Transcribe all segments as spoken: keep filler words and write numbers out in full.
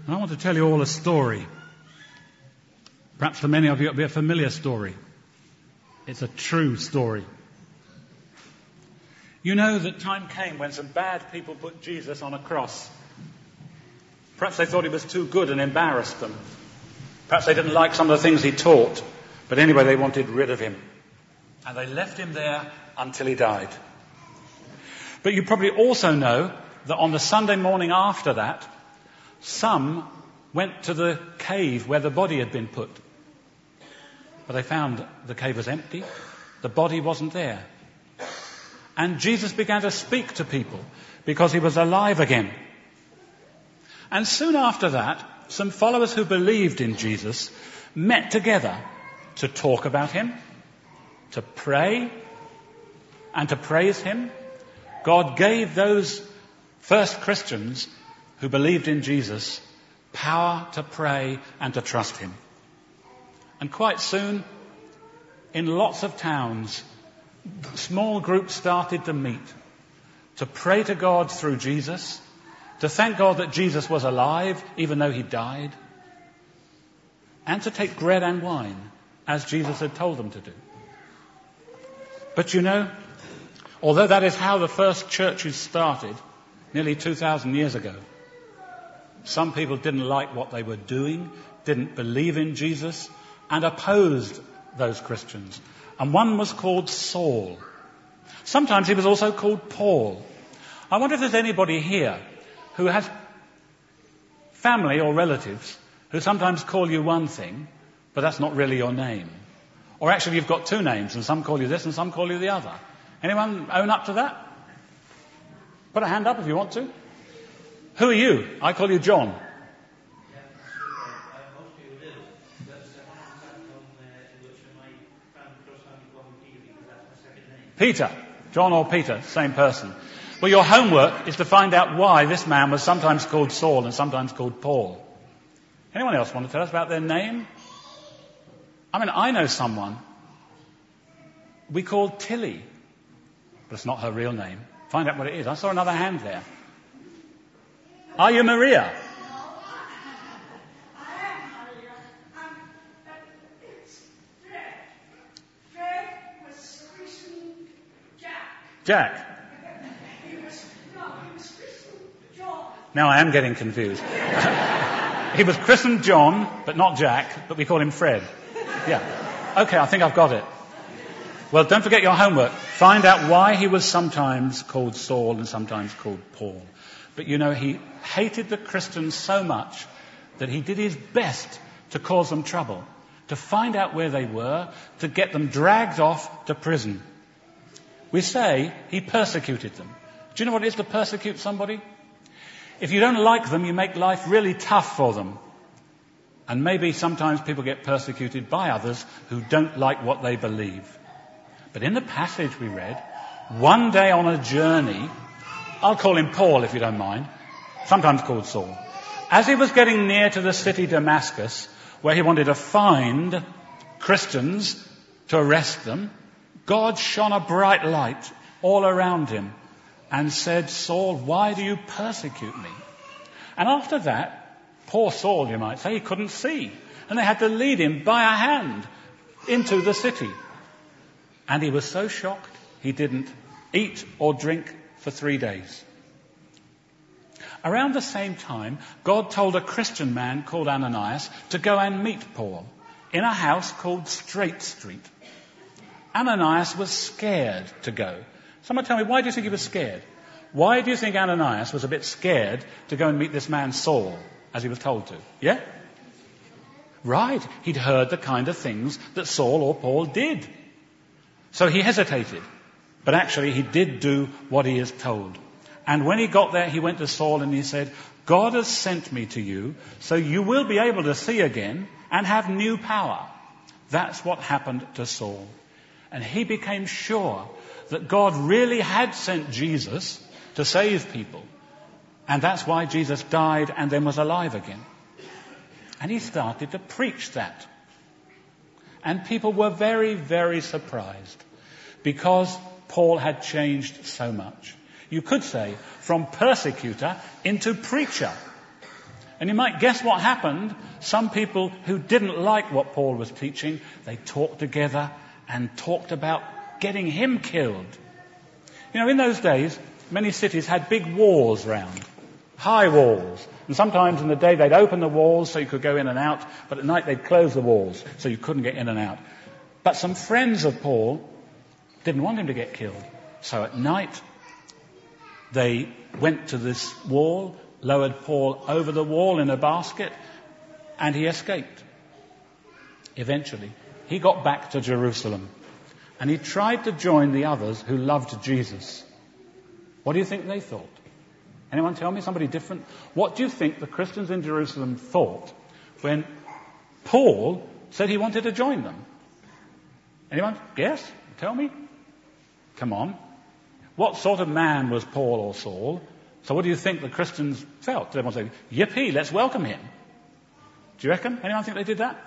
I want to tell you all a story. Perhaps for many of you it'll be a familiar story. It's a true story. You know that time came when some bad people put Jesus on a cross. Perhaps they thought he was too good and embarrassed them. Perhaps they didn't like some of the things he taught. But anyway, they wanted rid of him. And they left him there until he died. But you probably also know that on the Sunday morning after that, some went to the cave where the body had been put. But they found the cave was empty. The body wasn't there. And Jesus began to speak to people because he was alive again. And soon after that, some followers who believed in Jesus met together to talk about him, to pray, and to praise him. God gave those first Christians who believed in Jesus power to pray and to trust him. And quite soon, in lots of towns, small groups started to meet, to pray to God through Jesus, to thank God that Jesus was alive, even though he died, and to take bread and wine, as Jesus had told them to do. But you know, although that is how the first churches started, nearly two thousand years ago, some people didn't like what they were doing, didn't believe in Jesus, and opposed those Christians. And one was called Saul. Sometimes he was also called Paul. I wonder if there's anybody here who has family or relatives who sometimes call you one thing, but that's not really your name. Or actually you've got two names, and some call you this and some call you the other. Anyone own up to that? Put a hand up if you want to. Who are you? I call you John. Peter. John or Peter, same person. Well, your homework is to find out why this man was sometimes called Saul and sometimes called Paul. Anyone else want to tell us about their name? I mean, I know someone we call Tilly, but it's not her real name. Find out what it is. I saw another hand there. Are you Maria? Jack. He was, no, he was christened John. Now I am getting confused. He was christened John, but not Jack, but we call him Fred. Yeah. Okay, I think I've got it. Well, don't forget your homework. Find out why he was sometimes called Saul and sometimes called Paul. But you know, he hated the Christians so much that he did his best to cause them trouble, to find out where they were, to get them dragged off to prison. We say he persecuted them. Do you know what it is to persecute somebody? If you don't like them, you make life really tough for them. And maybe sometimes people get persecuted by others who don't like what they believe. But in the passage we read, one day on a journey, I'll call him Paul if you don't mind, sometimes called Saul, as he was getting near to the city Damascus, where he wanted to find Christians to arrest them, God shone a bright light all around him and said, Saul, why do you persecute me? And after that, poor Saul, you might say, he couldn't see. And they had to lead him by a hand into the city. And he was so shocked, he didn't eat or drink for three days. Around the same time, God told a Christian man called Ananias to go and meet Paul in a house called Straight Street. Ananias was scared to go. Someone tell me, why do you think he was scared? Why do you think Ananias was a bit scared to go and meet this man Saul, as he was told to? Yeah? Right. He'd heard the kind of things that Saul or Paul did. So he hesitated. But actually he did do what he is told. And when he got there, he went to Saul and he said, God has sent me to you, so you will be able to see again and have new power. That's what happened to Saul. And he became sure that God really had sent Jesus to save people. And that's why Jesus died and then was alive again. And he started to preach that. And people were very, very surprised because Paul had changed so much. You could say from persecutor into preacher. And you might guess what happened. Some people who didn't like what Paul was teaching, they talked together and talked about getting him killed. You know, in those days, many cities had big walls round, high walls. And sometimes in the day they'd open the walls so you could go in and out, but at night they'd close the walls so you couldn't get in and out. But some friends of Paul didn't want him to get killed. So at night they went to this wall, lowered Paul over the wall in a basket, and he escaped. Eventually, he got back to Jerusalem, and he tried to join the others who loved Jesus. What do you think they thought? Anyone tell me? Somebody different? What do you think the Christians in Jerusalem thought when Paul said he wanted to join them? Anyone? Guess? Tell me? Come on. What sort of man was Paul or Saul? So what do you think the Christians felt? Did everyone say, yippee, let's welcome him? Do you reckon? Anyone think they did that?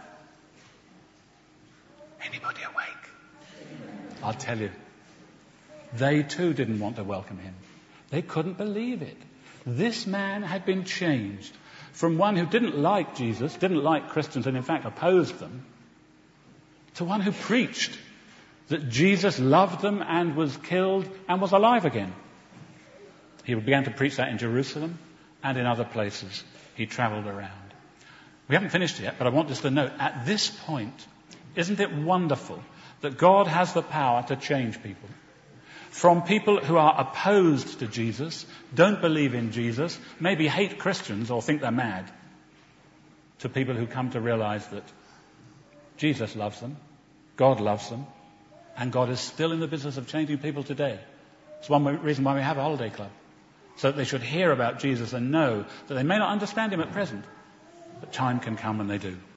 Anybody awake? I'll tell you. They too didn't want to welcome him. They couldn't believe it. This man had been changed from one who didn't like Jesus, didn't like Christians, and in fact opposed them, to one who preached that Jesus loved them and was killed and was alive again. He began to preach that in Jerusalem and in other places. He traveled around. We haven't finished yet, but I want us to note, at this point, isn't it wonderful that God has the power to change people? From people who are opposed to Jesus, don't believe in Jesus, maybe hate Christians or think they're mad, to people who come to realize that Jesus loves them, God loves them, and God is still in the business of changing people today. It's one reason why we have a holiday club, so that they should hear about Jesus and know that they may not understand him at present, but time can come when they do.